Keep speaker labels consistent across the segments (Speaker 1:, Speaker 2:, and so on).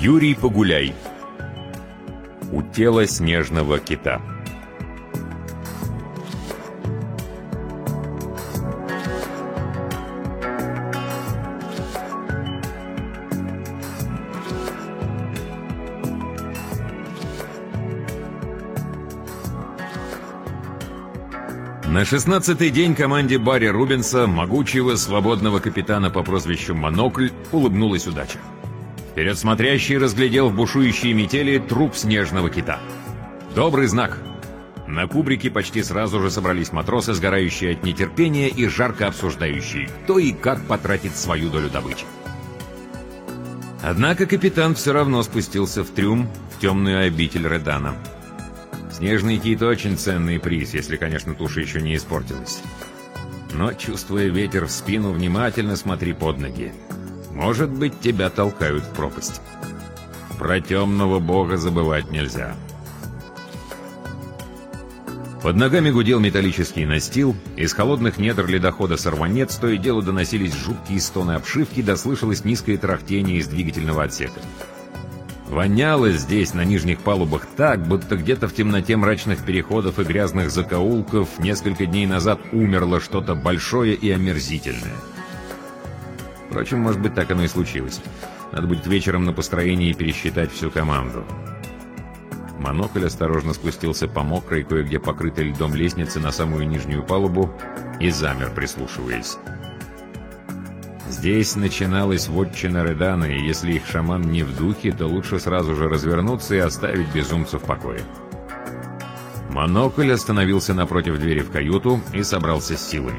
Speaker 1: Юрий Погуляй. У тела снежного кита. На 16-й день команде Барри Рубенса, могучего свободного капитана по прозвищу Монокль, улыбнулась удача. Вперед смотрящий разглядел в бушующей метели труп снежного кита. Добрый знак. На кубрике почти сразу же собрались матросы, сгорающие от нетерпения и жарко обсуждающие, кто и как потратит свою долю добычи. Однако капитан все равно спустился в трюм, в темную обитель Редана. Снежный кит — очень ценный приз, если, конечно, туша еще не испортилась. Но, чувствуя ветер в спину, внимательно смотри под ноги. Может быть, тебя толкают в пропасть. Про темного бога забывать нельзя. Под ногами гудел металлический настил, из холодных недр ледохода «Сорванец» то и дело доносились жуткие стоны обшивки, да слышалось низкое трахтение из двигательного отсека. Воняло здесь, на нижних палубах, так, будто где-то в темноте мрачных переходов и грязных закоулков несколько дней назад умерло что-то большое и омерзительное. Впрочем, может быть, так оно и случилось. Надо будет вечером на построении пересчитать всю команду. Монокль осторожно спустился по мокрой, кое-где покрытой льдом лестнице на самую нижнюю палубу и замер, прислушиваясь. Здесь начиналась вотчина Редана, и если их шаман не в духе, то лучше сразу же развернуться и оставить безумцев в покое. Монокль остановился напротив двери в каюту и собрался с силами.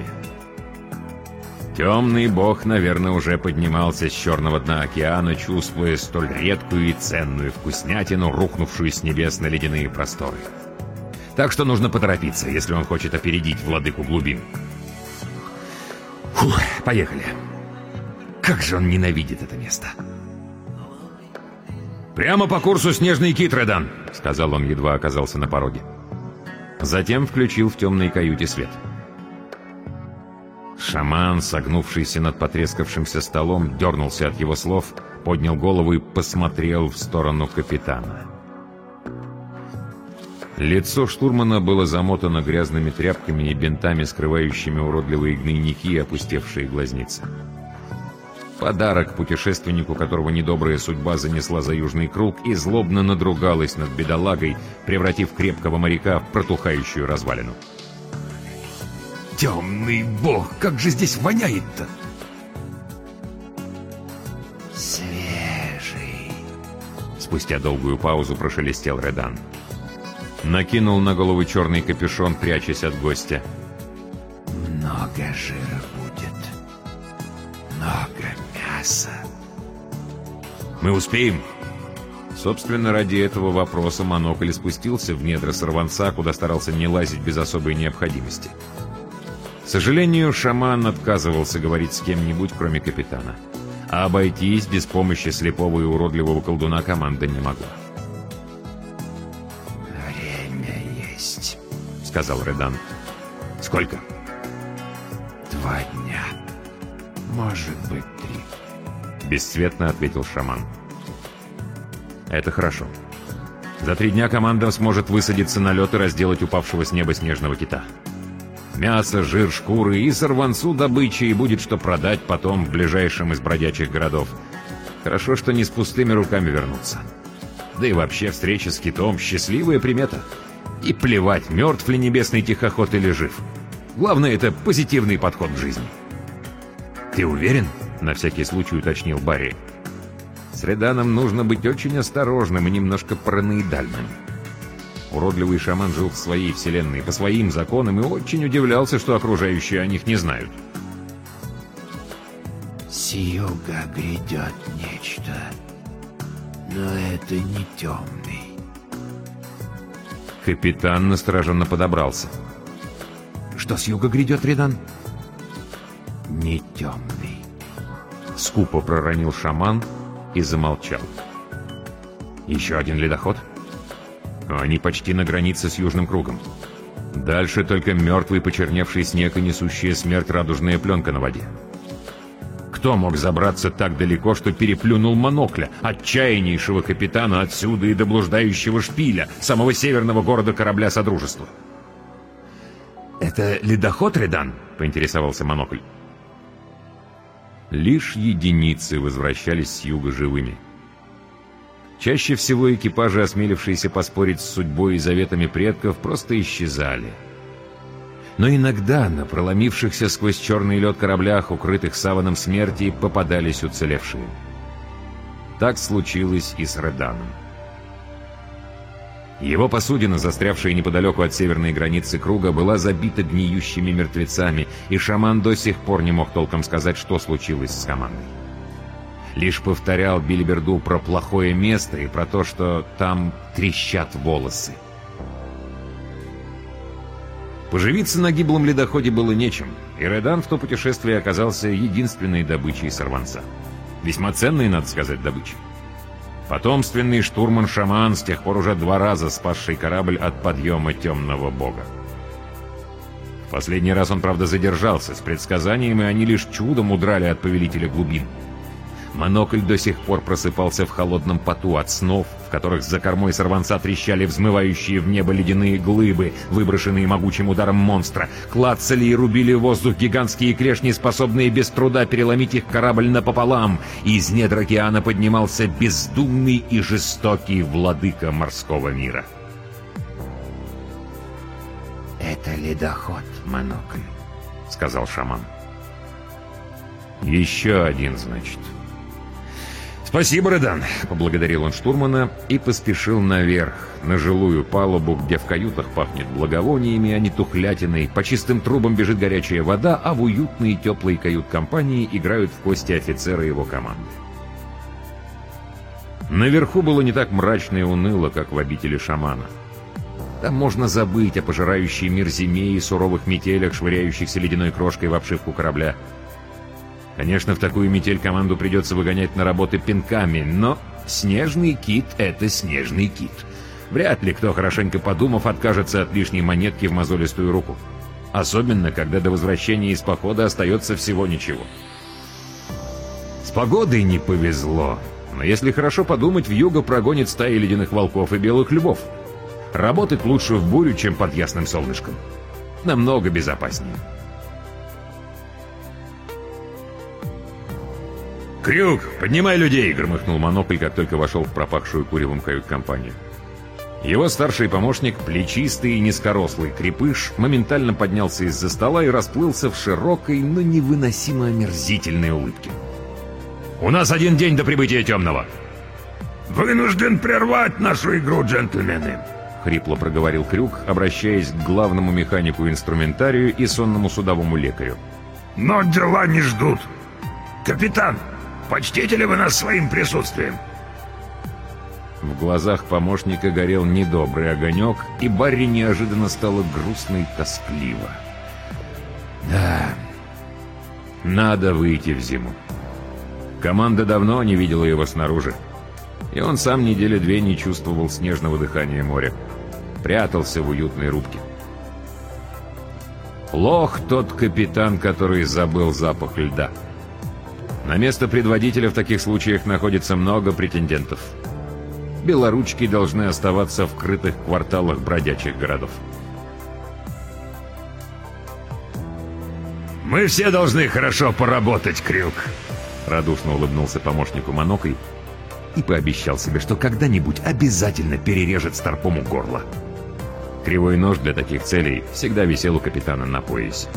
Speaker 1: Темный бог, наверное, уже поднимался с черного дна океана, чувствуя столь редкую и ценную вкуснятину, рухнувшую с небес на ледяные просторы. Так что нужно поторопиться, если он хочет опередить владыку глубин. Фух, поехали. Как же он ненавидит это место. «Прямо по курсу снежный кит, Редан», — сказал он, едва оказался на пороге. Затем включил в темной каюте свет. Шаман, согнувшийся над потрескавшимся столом, дернулся от его слов, поднял голову и посмотрел в сторону капитана. Лицо штурмана было замотано грязными тряпками и бинтами, скрывающими уродливые гнойники и опустевшие глазницы. Подарок путешественнику, которого недобрая судьба занесла за южный круг и злобно надругалась над бедолагой, превратив крепкого моряка в протухающую развалину. «Темный бог, как же здесь воняет-то!»
Speaker 2: «Свежий!»
Speaker 1: Спустя долгую паузу прошелестел Редан. Накинул на голову черный капюшон, прячась от гостя.
Speaker 2: «Много жира будет. Много мяса».
Speaker 1: «Мы успеем?» Собственно, ради этого вопроса Монокль спустился в недра Сорванца, куда старался не лазить без особой необходимости. К сожалению, шаман отказывался говорить с кем-нибудь, кроме капитана. А обойтись без помощи слепого и уродливого колдуна команда не могла.
Speaker 2: «Время есть»,
Speaker 1: — сказал Редан. «Сколько?»
Speaker 2: 2 дня. Может быть, 3.
Speaker 1: Бесцветно ответил шаман. «Это хорошо. За 3 дня команда сможет высадиться на лед и разделать упавшего с неба снежного кита. Мясо, жир, шкуры и Сорванцу добычи, и будет что продать потом в ближайшем из бродячих городов. Хорошо, что не с пустыми руками вернуться. Да и вообще встреча с китом — счастливая примета. И плевать, мертв ли небесный тихоход или жив. Главное — это позитивный подход к жизни». «Ты уверен?» — на всякий случай уточнил Барри. С Реданом нужно быть очень осторожным и немножко параноидальным. Уродливый шаман жил в своей вселенной, по своим законам, и очень удивлялся, что окружающие о них не знают.
Speaker 2: «С юга грядет нечто, но это не темный».
Speaker 1: Капитан настороженно подобрался. «Что с юга грядет, Редан?»
Speaker 2: «Не темный».
Speaker 1: Скупо проронил шаман и замолчал. «Еще один ледоход?» Они почти на границе с Южным кругом. Дальше только мертвый почерневший снег и несущая смерть радужная пленка на воде. Кто мог забраться так далеко, что переплюнул Монокля, отчаяннейшего капитана отсюда и до блуждающего шпиля, самого северного города корабля Содружества? «Это ледоход, Редан?» — поинтересовался Монокль. Лишь единицы возвращались с юга живыми. Чаще всего экипажи, осмелившиеся поспорить с судьбой и заветами предков, просто исчезали. Но иногда на проломившихся сквозь черный лед кораблях, укрытых саваном смерти, попадались уцелевшие. Так случилось и с Реданом. Его посудина, застрявшая неподалеку от северной границы круга, была забита гниющими мертвецами, и шаман до сих пор не мог толком сказать, что случилось с командой. Лишь повторял Билиберду про плохое место и про то, что там трещат волосы. Поживиться на гиблом ледоходе было нечем, и Редан в то путешествие оказался единственной добычей сорванца. Весьма ценной, надо сказать, добычей. Потомственный штурман-шаман, с тех пор уже 2 раза спасший корабль от подъема темного бога. В последний раз он, правда, задержался с предсказанием, и они лишь чудом удрали от повелителя глубин. Монокль до сих пор просыпался в холодном поту от снов, в которых за кормой сорванца трещали взмывающие в небо ледяные глыбы, выброшенные могучим ударом монстра, клацали и рубили воздух гигантские клешни, способные без труда переломить их корабль напополам, и из недр океана поднимался бездумный и жестокий владыка морского мира.
Speaker 2: «Это ледоход, Монокль», — сказал шаман.
Speaker 1: «Еще один, значит». «Спасибо, Редан!» — поблагодарил он штурмана и поспешил наверх, на жилую палубу, где в каютах пахнет благовониями, а не тухлятиной, по чистым трубам бежит горячая вода, а в уютной и теплой кают-компании играют в кости офицеры его команды. Наверху было не так мрачно и уныло, как в обители шамана. Там можно забыть о пожирающей мир зиме и суровых метелях, швыряющихся ледяной крошкой в обшивку корабля. Конечно, в такую метель команду придется выгонять на работы пинками, но снежный кит — это снежный кит. Вряд ли кто, хорошенько подумав, откажется от лишней монетки в мозолистую руку. Особенно, когда до возвращения из похода остается всего ничего. С погодой не повезло, но если хорошо подумать, вьюга прогонит стаи ледяных волков и белых львов. Работать лучше в бурю, чем под ясным солнышком. Намного безопаснее. «Крюк, поднимай людей!» — громыхнул Монокль, как только вошел в пропахшую куревом кают-компанию. Его старший помощник, плечистый и низкорослый крепыш, моментально поднялся из-за стола и расплылся в широкой, но невыносимо омерзительной улыбке. «У нас 1 день до прибытия темного!»
Speaker 3: «Вынужден прервать нашу игру, джентльмены!»
Speaker 1: — хрипло проговорил Крюк, обращаясь к главному механику инструментарию и сонному судовому лекарю.
Speaker 3: «Но дела не ждут! Капитан, почтите ли вы нас своим присутствием?»
Speaker 1: В глазах помощника горел недобрый огонек, и Барри неожиданно стало грустно и тоскливо. Да, надо выйти в зиму. Команда давно не видела его снаружи, и он сам 2 недели не чувствовал снежного дыхания моря. Прятался в уютной рубке. Плох тот капитан, который забыл запах льда. На место предводителя в таких случаях находится много претендентов. Белоручки должны оставаться в крытых кварталах бродячих городов.
Speaker 3: «Мы все должны хорошо поработать, Крюк!»
Speaker 1: Радушно улыбнулся помощнику Монокль и пообещал себе, что когда-нибудь обязательно перережет Старпому горло. Кривой нож для таких целей всегда висел у капитана на поясе.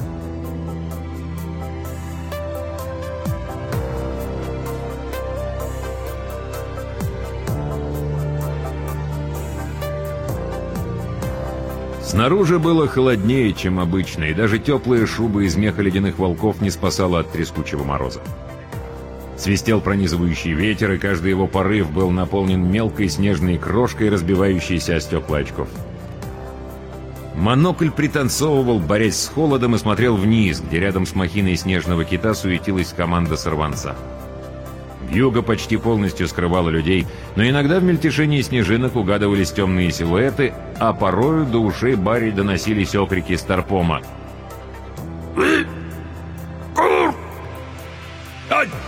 Speaker 1: Снаружи было холоднее, чем обычно, и даже теплая шуба из меха ледяных волков не спасала от трескучего мороза. Свистел пронизывающий ветер, и каждый его порыв был наполнен мелкой снежной крошкой, разбивающейся о стекла очков. Монокль пританцовывал, борясь с холодом, и смотрел вниз, где рядом с махиной снежного кита суетилась команда сорванца. Вьюга почти полностью скрывала людей, но иногда в мельтешении снежинок угадывались темные силуэты, а порою до ушей Барри доносились окрики Старпома.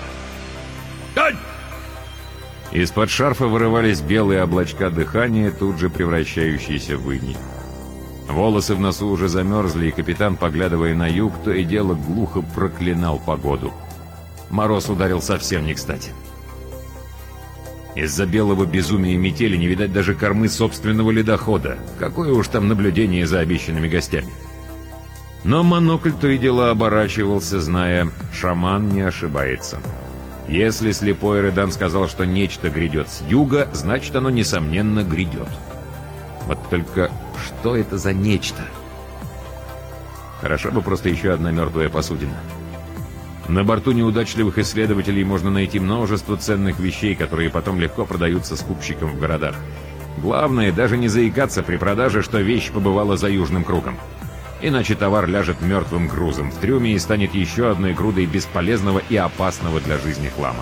Speaker 1: Из-под шарфа вырывались белые облачка дыхания, тут же превращающиеся в иней. Волосы в носу уже замерзли, и капитан, поглядывая на юг, то и дело глухо проклинал погоду. Мороз ударил совсем не кстати. Из-за белого безумия и метели не видать даже кормы собственного ледохода. Какое уж там наблюдение за обещанными гостями. Но монокль то и дело оборачивался, зная, шаман не ошибается. Если слепой Редан сказал, что нечто грядет с юга, значит, оно, несомненно, грядет. Вот только что это за нечто? Хорошо бы просто еще одна мертвая посудина. На борту неудачливых исследователей можно найти множество ценных вещей, которые потом легко продаются скупщикам в городах. Главное, даже не заикаться при продаже, что вещь побывала за южным кругом. Иначе товар ляжет мертвым грузом в трюме и станет еще одной грудой бесполезного и опасного для жизни хлама.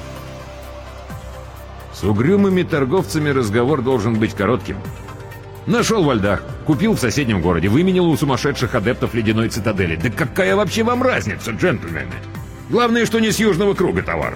Speaker 1: С угрюмыми торговцами разговор должен быть коротким. Нашел во льдах, купил в соседнем городе, выменил у сумасшедших адептов ледяной цитадели. Да какая вообще вам разница, джентльмены? Главное, что не с южного круга товар.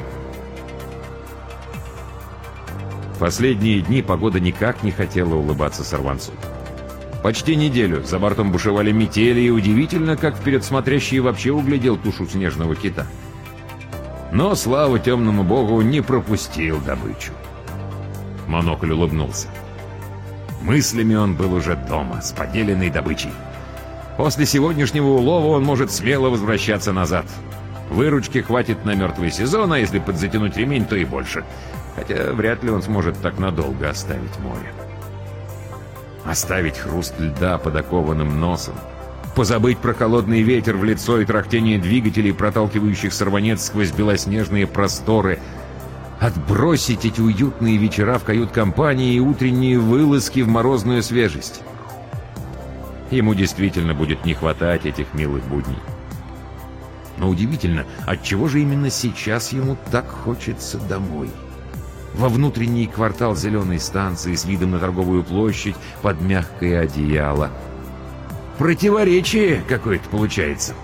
Speaker 1: Последние дни погода никак не хотела улыбаться сорванцу. Почти неделю за бортом бушевали метели, и удивительно, как вперед смотрящий вообще углядел тушу снежного кита. Но, слава темному богу, не пропустил добычу. Монокль улыбнулся. Мыслями он был уже дома, с поделенной добычей. После сегодняшнего улова он может смело возвращаться назад. Выручки хватит на мертвый сезон, а если подзатянуть ремень, то и больше. Хотя вряд ли он сможет так надолго оставить море. Оставить хруст льда под окованным носом. Позабыть про холодный ветер в лицо и трахтение двигателей, проталкивающих сорванец сквозь белоснежные просторы. Отбросить эти уютные вечера в кают-компании и утренние вылазки в морозную свежесть. Ему действительно будет не хватать этих милых будней. Но удивительно, отчего же именно сейчас ему так хочется домой? Во внутренний квартал зеленой станции с видом на торговую площадь под мягкое одеяло. Противоречие какое-то получается.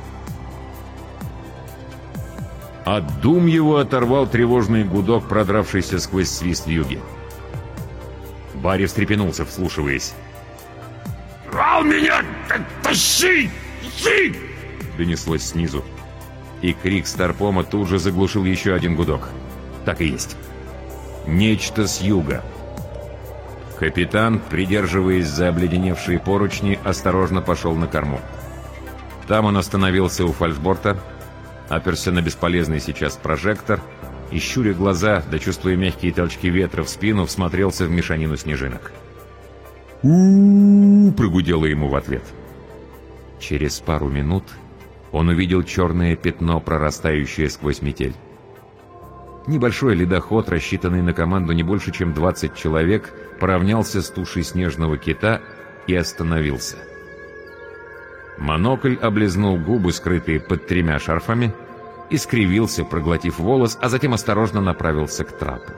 Speaker 1: От дум его оторвал тревожный гудок, продравшийся сквозь свист вьюги. Барри встрепенулся, вслушиваясь.
Speaker 3: «Рал меня! Тащи! Тащи!»
Speaker 1: Донеслось снизу. И крик Старпома тут же заглушил еще один гудок. Так и есть. Нечто с юга. Капитан, придерживаясь за обледеневшие поручни, осторожно пошел на корму. Там он остановился у фальшборта, оперся на бесполезный сейчас прожектор и, щуря глаза, да чувствуя мягкие толчки ветра в спину, всмотрелся в мешанину снежинок. «У-у-у!» — прогудело ему в ответ. Через пару минут он увидел черное пятно, прорастающее сквозь метель. Небольшой ледоход, рассчитанный на команду не больше, чем 20 человек, поравнялся с тушей снежного кита и остановился. Монокль облизнул губы, скрытые под 3 шарфами, и скривился, проглотив волос, а затем осторожно направился к трапу.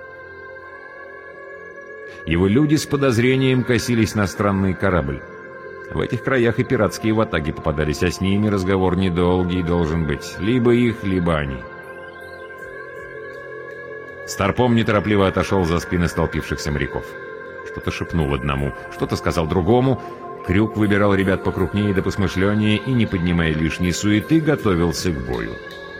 Speaker 1: Его люди с подозрением косились на странный корабль. В этих краях и пиратские ватаги попадались, а с ними разговор недолгий должен быть. Либо их, либо они. Старпом неторопливо отошел за спины столпившихся моряков. Что-то шепнул одному, что-то сказал другому. Крюк выбирал ребят покрупнее да посмышленнее и, не поднимая лишней суеты, готовился к бою.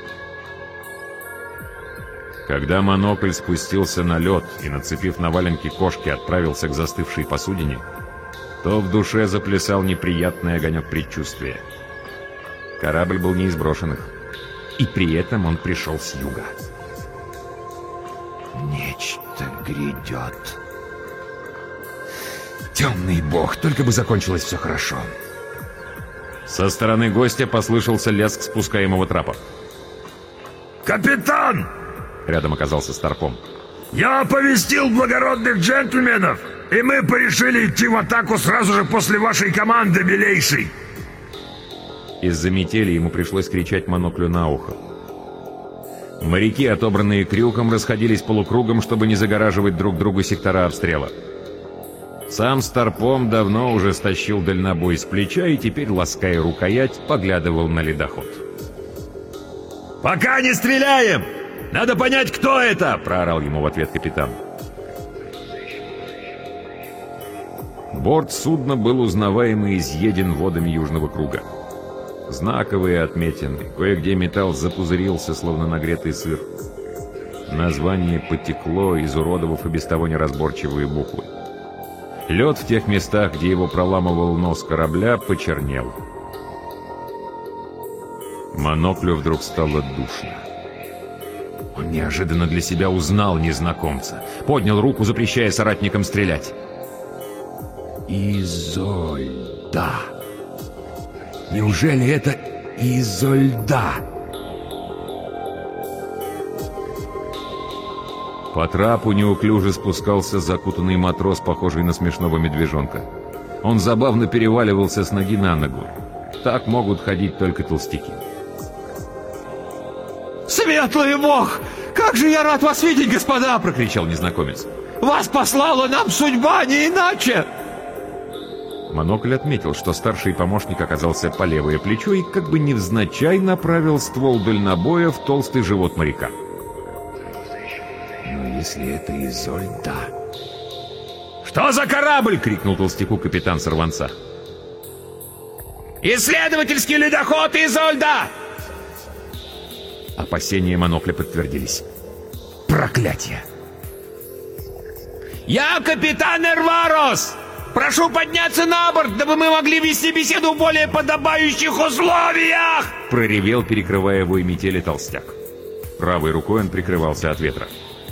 Speaker 1: Когда монокль спустился на лед и, нацепив на валенки кошки, отправился к застывшей посудине, то в душе заплясал неприятный огонек предчувствия. Корабль был не из брошенных, и при этом он пришел с юга.
Speaker 2: Нечто грядет.
Speaker 1: Темный бог, только бы закончилось все хорошо. Со стороны гостя послышался лязг спускаемого трапа.
Speaker 3: «Капитан!»
Speaker 1: Рядом оказался Старпом.
Speaker 3: «Я оповестил благородных джентльменов, и мы порешили идти в атаку сразу же после вашей команды, милейший!»
Speaker 1: Из-за метели ему пришлось кричать моноклю на ухо. Моряки, отобранные Крюком, расходились полукругом, чтобы не загораживать друг другу сектора обстрела. Сам Старпом давно уже стащил дальнобой с плеча и теперь, лаская рукоять, поглядывал на ледоход.
Speaker 3: «Пока не стреляем! Надо понять, кто это!»
Speaker 1: — проорал ему в ответ капитан. Борт судна был узнаваем и изъеден водами Южного круга. Знаковые отметины, кое-где металл запузырился, словно нагретый сыр. Название потекло, изуродовав и без того неразборчивые буквы. Лед в тех местах, где его проламывал нос корабля, почернел. Моноклю вдруг стало душно. Он неожиданно для себя узнал незнакомца. Поднял руку, запрещая соратникам стрелять.
Speaker 2: Изольда. Неужели это Изольда?
Speaker 1: По трапу неуклюже спускался закутанный матрос, похожий на смешного медвежонка. Он забавно переваливался с ноги на ногу. Так могут ходить только толстяки.
Speaker 4: «Светлый бог! Как же я рад вас видеть, господа!» — прокричал незнакомец. «Вас послала нам судьба, не иначе!»
Speaker 1: Монокль отметил, что старший помощник оказался по левое плечо и как бы невзначай направил ствол дальнобоя в толстый живот моряка.
Speaker 2: Но если это Изольда...
Speaker 1: «Что за корабль?» — крикнул толстяку капитан Сорванца.
Speaker 4: «Исследовательский ледоход Изольда!»
Speaker 1: Опасения Монокля подтвердились. Проклятие!
Speaker 4: «Я капитан Эрварос! Прошу подняться на борт, дабы мы могли вести беседу в более подобающих условиях!»
Speaker 1: Проревел, перекрывая вой метели толстяк. Правой рукой он прикрывался от ветра.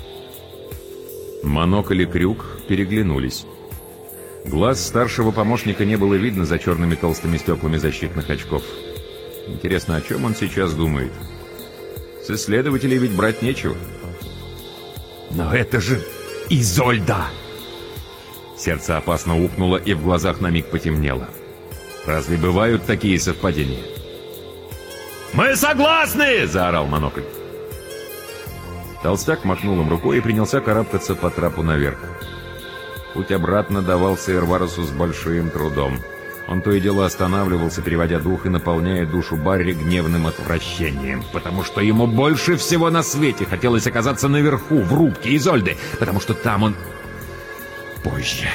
Speaker 1: Монокль и Крюк переглянулись. Глаз старшего помощника не было видно за черными толстыми стеклами защитных очков. Интересно, о чем он сейчас думает? С исследователей ведь брать нечего.
Speaker 2: Но это же Изольда!
Speaker 1: Сердце опасно ухнуло, и в глазах на миг потемнело. Разве бывают такие совпадения?
Speaker 4: «Мы согласны!» —
Speaker 1: заорал Монокль. Толстяк махнул им рукой и принялся карабкаться по трапу наверх. Путь обратно давался Эрваросу с большим трудом. Он то и дело останавливался, переводя дух и наполняя душу Барри гневным отвращением, потому что ему больше всего на свете хотелось оказаться наверху, в рубке Изольды, потому что там он... позже.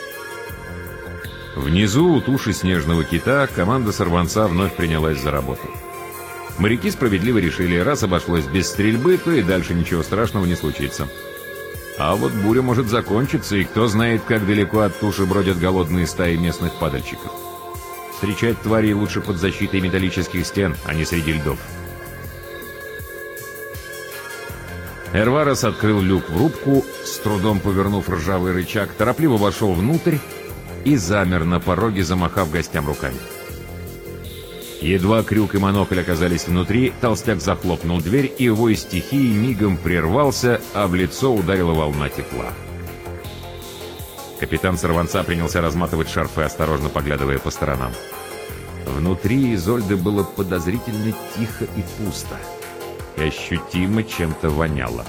Speaker 1: Внизу, у туши снежного кита, команда Сорванца вновь принялась за работу. Моряки справедливо решили, раз обошлось без стрельбы, то и дальше ничего страшного не случится. А вот буря может закончиться, и кто знает, как далеко от туши бродят голодные стаи местных падальщиков. Встречать тварей лучше под защитой металлических стен, а не среди льдов. Эрварос открыл люк в рубку, с трудом повернув ржавый рычаг, торопливо вошел внутрь и замер на пороге, замахав гостям руками. Едва Крюк и Монокль оказались внутри, толстяк захлопнул дверь, и вой стихии мигом прервался, а в лицо ударила волна тепла. Капитан Сорванца принялся разматывать шарфы, осторожно поглядывая по сторонам. Внутри Изольды было подозрительно тихо и пусто, и ощутимо чем-то воняло.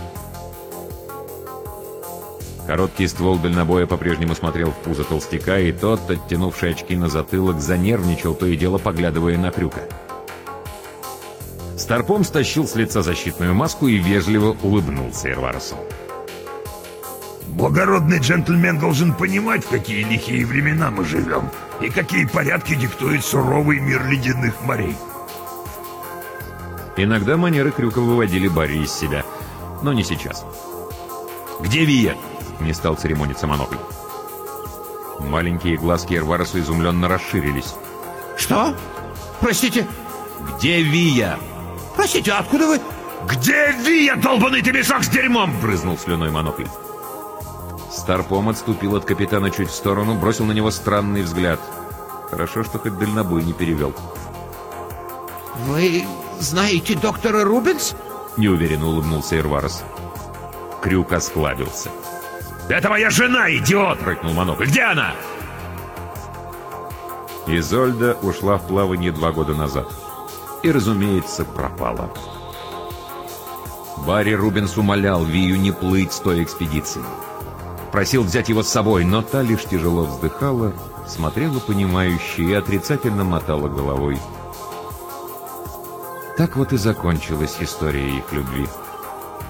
Speaker 1: Короткий ствол дальнобоя по-прежнему смотрел в пузо толстяка, и тот, оттянувший очки на затылок, занервничал, то и дело поглядывая на Крюка. Старпом стащил с лица защитную маску и вежливо улыбнулся Эрваросу.
Speaker 3: Благородный джентльмен должен понимать, в какие лихие времена мы живем, и какие порядки диктует суровый мир ледяных морей.
Speaker 1: Иногда манеры Крюка выводили Барри из себя, но не сейчас. «Где Вия?» — не стал церемониться Монокль. Маленькие глазки Эрваросу изумленно расширились.
Speaker 4: «Что? Простите?»
Speaker 1: «Где Вия?»
Speaker 4: «Простите, откуда вы?»
Speaker 3: «Где Вия, долбаный ты мешок с дерьмом?»
Speaker 1: — брызнул слюной Монокль. Старпом отступил от капитана чуть в сторону, бросил на него странный взгляд. Хорошо, что хоть дальнобой не перевел.
Speaker 4: «Вы знаете доктора Рубенс?»
Speaker 1: — неуверенно улыбнулся Эрварос. Крюк осклабился.
Speaker 3: «Это моя жена, идиот!» — рыкнул Монокль. «Где она?»
Speaker 1: Изольда ушла в плавание 2 года назад. И, разумеется, пропала. Барри Рубенс умолял Вию не плыть с той экспедиции. Просил взять его с собой, но та лишь тяжело вздыхала, смотрела понимающе и отрицательно мотала головой. Так вот и закончилась история их любви.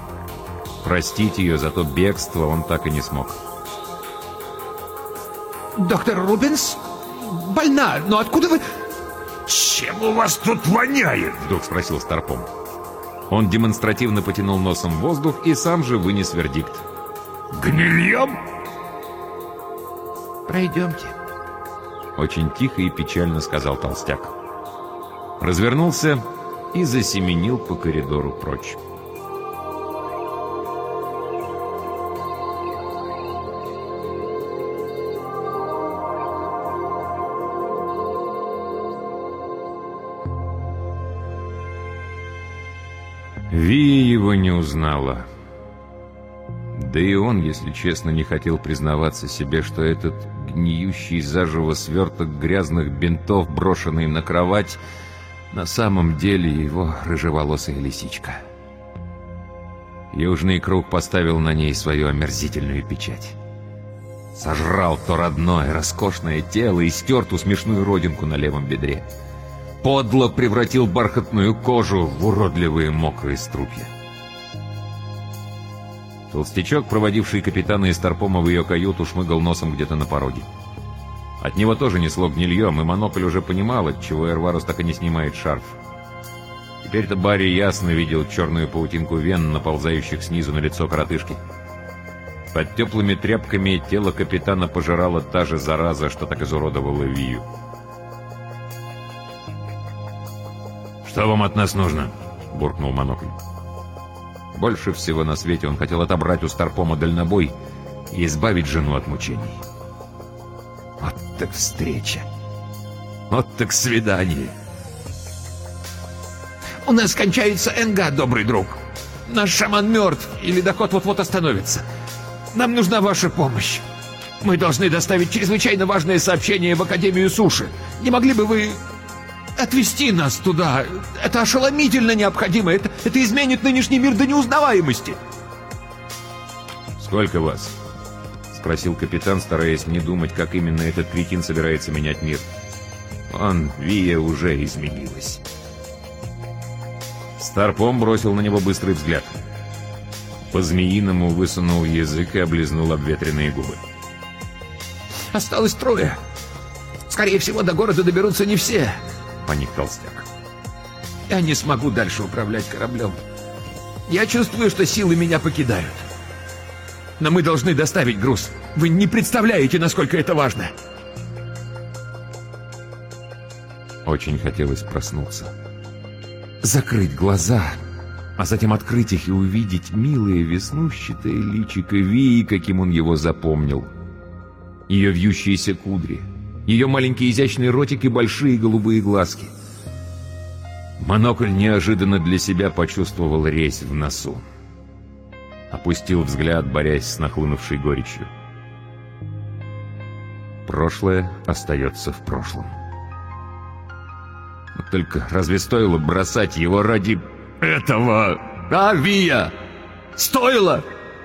Speaker 1: Простить ее за то бегство он так и не смог.
Speaker 4: Доктор Рубинс больна, но откуда вы...
Speaker 3: Чем у вас тут воняет?
Speaker 1: Вдруг спросил Старпом. Он демонстративно потянул носом воздух и сам же вынес вердикт.
Speaker 3: Гнильем?
Speaker 4: Пройдемте.
Speaker 1: Очень тихо и печально сказал толстяк. Развернулся и засеменил по коридору прочь. Вия его не узнала. Да и он, если честно, не хотел признаваться себе, что этот гниющий заживо сверток грязных бинтов, брошенный на кровать, на самом деле его рыжеволосая лисичка. Южный круг поставил на ней свою омерзительную печать. Сожрал то родное, роскошное тело и стер ту смешную родинку на левом бедре. Подло превратил бархатную кожу в уродливые мокрые струпья. Толстячок, проводивший капитана из Старпома в ее каюту, шмыгал носом где-то на пороге. От него тоже несло гнильем, и Монокль уже понимал, отчего Эрварус так и не снимает шарф. Теперь-то Барри ясно видел черную паутинку вен, наползающих снизу на лицо коротышки. Под теплыми тряпками тело капитана пожирала та же зараза, что так изуродовала Вию.
Speaker 3: «Что вам от нас нужно?»
Speaker 1: — буркнул Монокль. Больше всего на свете он хотел отобрать у Старпома дальнобой и избавить жену от мучений. Вот так встреча! Вот так свидание!
Speaker 4: У нас кончается НГ, добрый друг. Наш шаман мертв, и ледоход вот-вот остановится. Нам нужна ваша помощь. Мы должны доставить чрезвычайно важное сообщение в Академию Суши. Не могли бы вы отвезти нас туда? Это ошеломительно необходимо. Это изменит нынешний мир до неузнаваемости.
Speaker 1: «Сколько вас?» — спросил капитан, стараясь не думать, как именно этот кретин собирается менять мир. Вия уже изменилась. Старпом бросил на него быстрый взгляд. По-змеиному высунул язык и облизнул обветренные губы.
Speaker 4: Осталось 3. Скорее всего, до города доберутся не все.
Speaker 1: Паник толстяк.
Speaker 4: Я не смогу дальше управлять кораблем. Я чувствую, что силы меня покидают. Но мы должны доставить груз. Вы не представляете, насколько это важно.
Speaker 1: Очень хотелось проснуться. Закрыть глаза, а затем открыть их и увидеть милое веснущатое личико Вии, каким он его запомнил. Ее вьющиеся кудри, ее маленький изящный ротик и большие голубые глазки. Монокль неожиданно для себя почувствовал резь в носу. Опустил взгляд, борясь с нахлынувшей горечью. Прошлое остается в прошлом. Но только разве стоило бросать его ради этого?
Speaker 4: А, Вия! Стоило!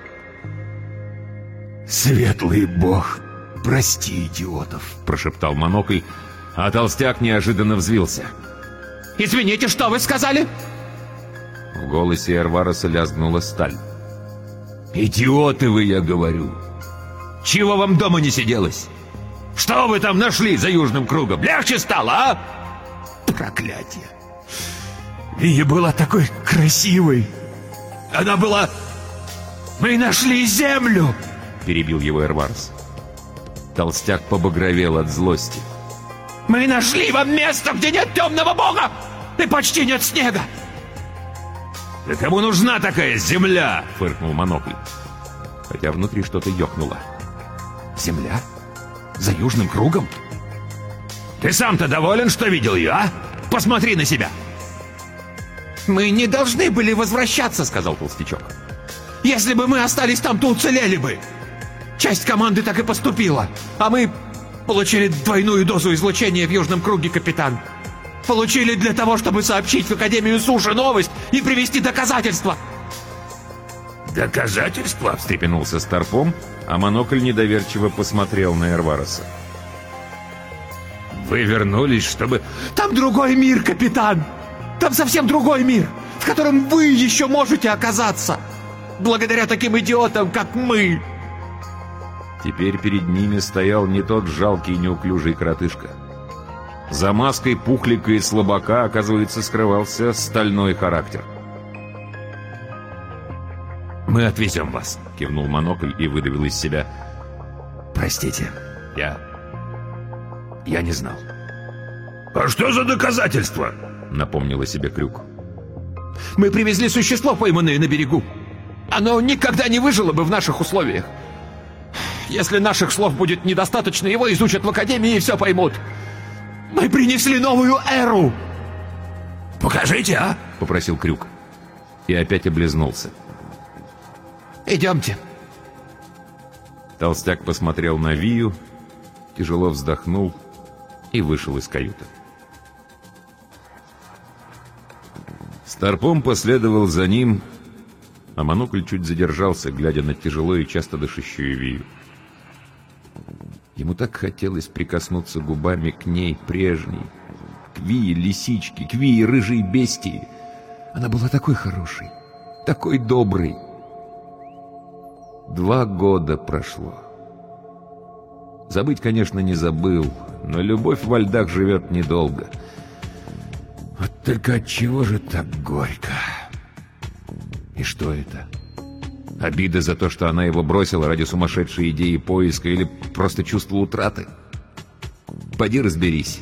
Speaker 2: «Светлый бог, прости идиотов!»
Speaker 1: — прошептал Монокль, а толстяк неожиданно взвился.
Speaker 4: Извините, что вы сказали?
Speaker 1: В голосе Эрваруса лязгнула сталь.
Speaker 2: «Идиоты вы, я говорю!
Speaker 4: Чего вам дома не сиделось? Что вы там нашли за южным кругом? Легче стало, а?
Speaker 2: Проклятие! Вия была такой красивой!
Speaker 4: Она была... Мы нашли землю!»
Speaker 1: — перебил его Эрварус. Толстяк побагровел от злости.
Speaker 4: «Мы нашли вам место, где нет темного бога и почти нет снега!»
Speaker 3: «Да кому нужна такая земля?»
Speaker 1: — фыркнул Монокль. Хотя внутри что-то ёкнуло.
Speaker 4: «Земля? За южным кругом?
Speaker 3: Ты сам-то доволен, что видел ее, а? Посмотри на себя!»
Speaker 4: «Мы не должны были возвращаться», — сказал толстячок. «Если бы мы остались там, то уцелели бы. Часть команды так и поступила, а мы получили двойную дозу излучения в южном круге, капитан. Получили для того, чтобы сообщить в Академию Суши новость и привести доказательства».
Speaker 3: «Доказательства?» —
Speaker 1: встрепенулся Старпом, а Монокль недоверчиво посмотрел на Эрваруса.
Speaker 3: «Вы вернулись, чтобы...»
Speaker 4: «Там другой мир, капитан! Там совсем другой мир, в котором вы еще можете оказаться! Благодаря таким идиотам, как мы!»
Speaker 1: Теперь перед ними стоял не тот жалкий неуклюжий коротышка. За маской пухлика и слабака, оказывается, скрывался стальной характер.
Speaker 4: «Мы отвезем вас»,
Speaker 1: — кивнул Монокль и выдавил из себя:
Speaker 4: «Простите, я не знал».
Speaker 3: «А что за доказательства?»
Speaker 1: — напомнил о себе Крюк.
Speaker 4: «Мы привезли существо, пойманное на берегу. Оно никогда не выжило бы в наших условиях. Если наших слов будет недостаточно, его изучат в академии и все поймут. Мы принесли новую эру!»
Speaker 3: «Покажите, а?»
Speaker 1: — попросил Крюк. И опять облизнулся.
Speaker 4: «Идемте».
Speaker 1: Толстяк посмотрел на Вию, тяжело вздохнул и вышел из каюты. Старпом последовал за ним, а Монокль чуть задержался, глядя на тяжело и часто дышащую Вию. Ему так хотелось прикоснуться губами к ней прежней, к Вии лисичке, к Вии рыжей бестии. Она была такой хорошей, такой доброй. 2 года прошло. Забыть, конечно, не забыл, но любовь во льдах живет недолго. Вот только отчего же так горько? И что это? Обида за то, что она его бросила ради сумасшедшей идеи поиска, или просто чувство утраты? Поди разберись.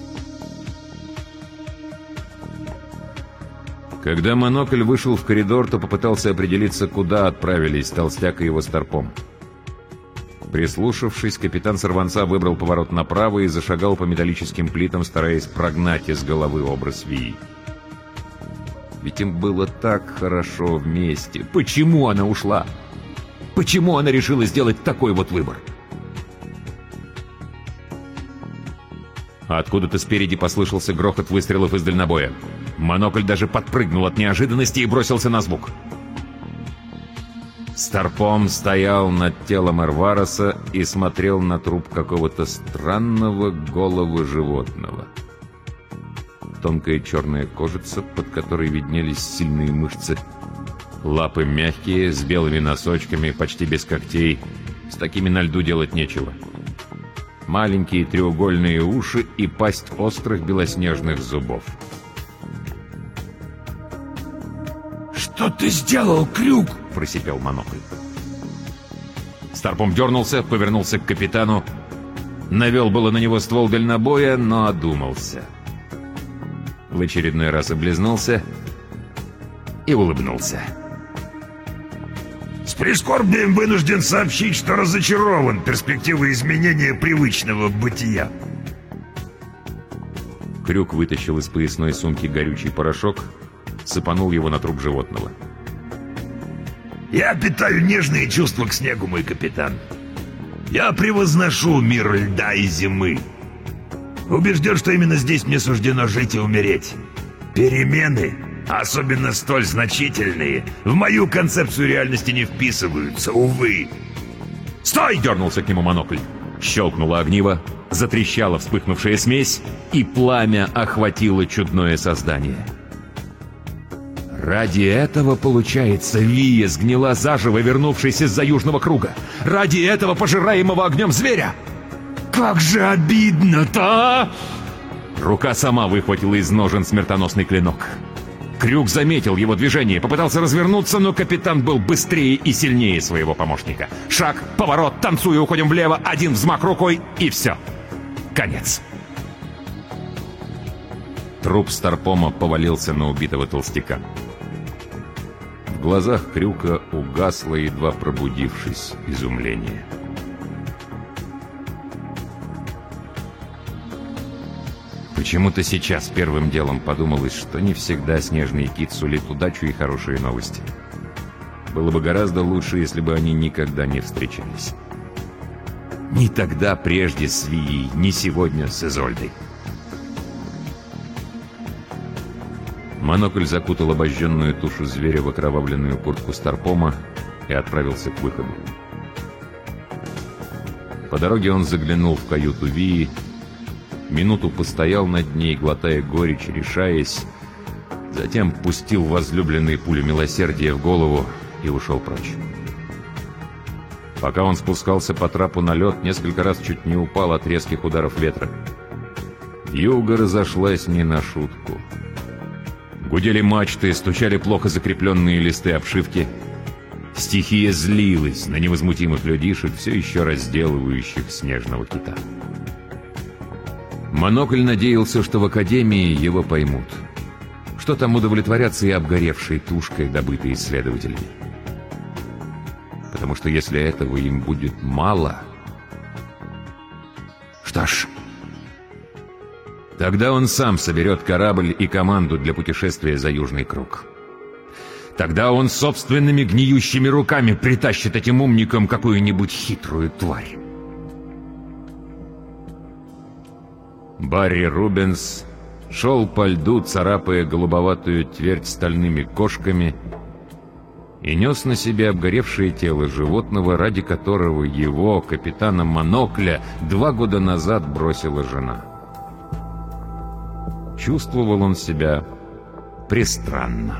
Speaker 1: Когда Монокль вышел в коридор, то попытался определиться, куда отправились Толстяк и его Старпом. Прислушавшись, капитан Сорванца выбрал поворот направо и зашагал по металлическим плитам, стараясь прогнать из головы образ Вии. Ведь им было так хорошо вместе. Почему она ушла? Почему она решила сделать такой вот выбор? Откуда-то спереди послышался грохот выстрелов из дальнобоя. Монокль даже подпрыгнул от неожиданности и бросился на звук. Старпом стоял над телом Эрвароса и смотрел на труп какого-то странного голого животного. Тонкая черная кожица, под которой виднелись сильные мышцы. Лапы мягкие, с белыми носочками, почти без когтей. С такими на льду делать нечего. Маленькие треугольные уши и пасть острых белоснежных зубов.
Speaker 3: «Что ты сделал, Крюк?»
Speaker 1: — просипел Монокль. Старпом дернулся, повернулся к капитану. Навел было на него ствол дальнобоя, но одумался. В очередной раз облизнулся и улыбнулся.
Speaker 3: «С прискорбием вынужден сообщить, что разочарован перспективой изменения привычного бытия».
Speaker 1: Крюк вытащил из поясной сумки горючий порошок, сыпанул его на труп животного.
Speaker 3: «Я питаю нежные чувства к снегу, мой капитан. Я превозношу мир льда и зимы. Убежден, что именно здесь мне суждено жить и умереть. Перемены, особенно столь значительные, в мою концепцию реальности не вписываются, увы».
Speaker 1: «Стой!» — дернулся к нему Монокль. Щелкнуло огниво, затрещала вспыхнувшая смесь, и пламя охватило чудное создание. Ради этого, получается, Вия сгнила заживо, вернувшись из-за Южного круга. Ради этого пожираемого огнем зверя. Как же обидно-то, а! Рука сама выхватила из ножен смертоносный клинок. Крюк заметил его движение, попытался развернуться, но капитан был быстрее и сильнее своего помощника. Шаг, поворот, танцуя, уходим влево, один взмах рукой, и все. Конец. Труп Старпома повалился на убитого толстяка. В глазах Крюка угасло, едва пробудившись, изумление. Почему-то сейчас первым делом подумалось, что не всегда снежный кит сулит удачу и хорошие новости. Было бы гораздо лучше, если бы они никогда не встречались. Ни тогда прежде с Вией, ни сегодня с Изольдой. Монокль закутал обожженную тушу зверя в окровавленную куртку Старпома и отправился к выходу. По дороге он заглянул в каюту Вии, минуту постоял над ней, глотая горечь, решаясь, затем пустил возлюбленные пулю милосердия в голову и ушел прочь. Пока он спускался по трапу на лед, несколько раз чуть не упал от резких ударов ветра. Вьюга разошлась не на шутку. Гудели мачты, стучали плохо закрепленные листы обшивки. Стихия злилась на невозмутимых людишек, все еще разделывающих снежного кита. Монокль надеялся, что в Академии его поймут, что там удовлетворятся и обгоревшей тушкой, добытой исследователями. Потому что если этого им будет мало... Что ж, тогда он сам соберет корабль и команду для путешествия за Южный круг. Тогда он собственными гниющими руками притащит этим умникам какую-нибудь хитрую тварь. Барри Рубенс шел по льду, царапая голубоватую твердь стальными кошками, и нес на себе обгоревшее тело животного, ради которого его, капитана Монокля, 2 года назад бросила жена. Чувствовал он себя престранно.